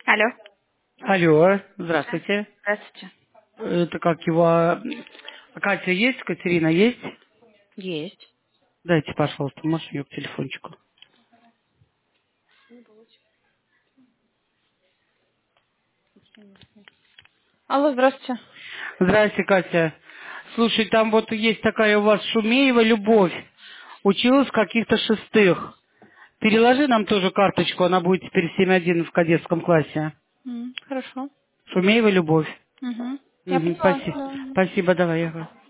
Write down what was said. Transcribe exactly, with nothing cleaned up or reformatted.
Алло. Алло, здравствуйте. Здравствуйте. Это как его... а, Катя есть? Катерина есть? Есть. Дайте, пожалуйста, можешь ее к телефончику. Алло, здравствуйте. Здрасте, Катя. Слушай, там вот есть такая у вас Шумеева Любовь. Училась в каких-то шестых. Переложи нам тоже карточку, она будет теперь семь один в кадетском классе. М, Хорошо. Шумеева Любовь. Угу. Я Мгм, поняла, спасибо. да. Спасибо, давай, я говорю.